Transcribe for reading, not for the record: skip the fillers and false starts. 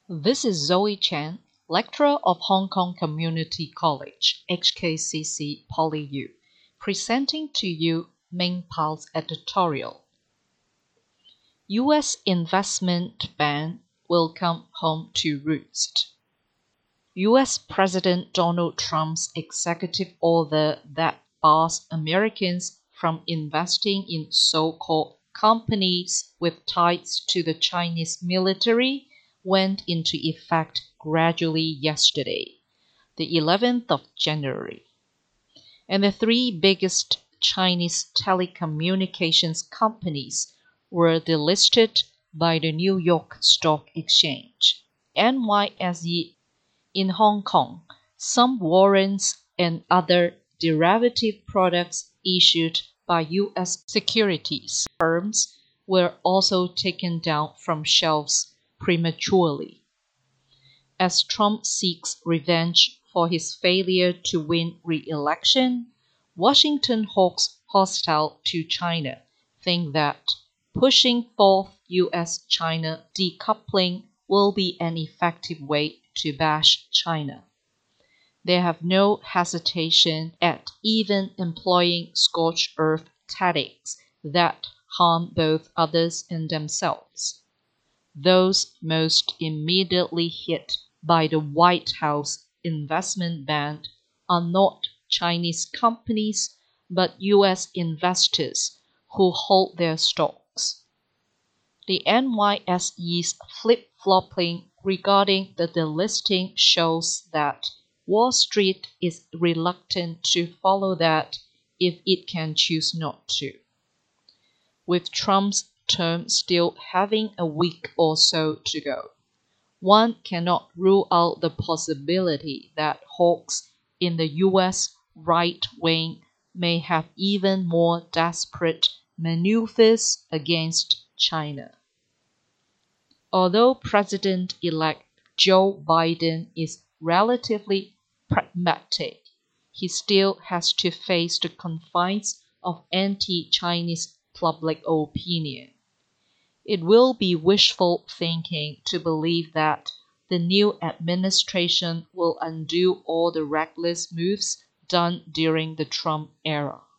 This is Zoe Chen, lecturer of Hong Kong Community College, HKCC PolyU, presenting to you Ming Pao's editorial. U.S. investment ban will come home to roost. U.S. President Donald Trump's executive order that bars Americans from investing in so-called companies with ties to the Chinese military went into effect gradually yesterday, the 11th of January. And the three biggest Chinese telecommunications companies were delisted by the New York Stock Exchange. NYSE in Hong Kong, some warrants and other derivative products issued by U.S. securities firms were also taken down from shelves prematurely. As Trump seeks revenge for his failure to win re-election, Washington hawks hostile to China think that pushing forth U.S.-China decoupling will be an effective way to bash China. They have no hesitation at even employing scorched earth tactics that harm both others and themselves. Those most immediately hit by the White House investment ban are not Chinese companies, but U.S. investors who hold their stocks. The NYSE's flip-flopping regarding the delisting shows that Wall Street is reluctant to follow that if it can choose not to. With Trump's term still having a week or so to go, one cannot rule out the possibility that hawks in the U.S. right wing may have even more desperate maneuvers against China. Although President-elect Joe Biden is relatively pragmatic, he still has to face the confines of anti-Chinese public opinion. It will be wishful thinking to believe that the new administration will undo all the reckless moves done during the Trump era.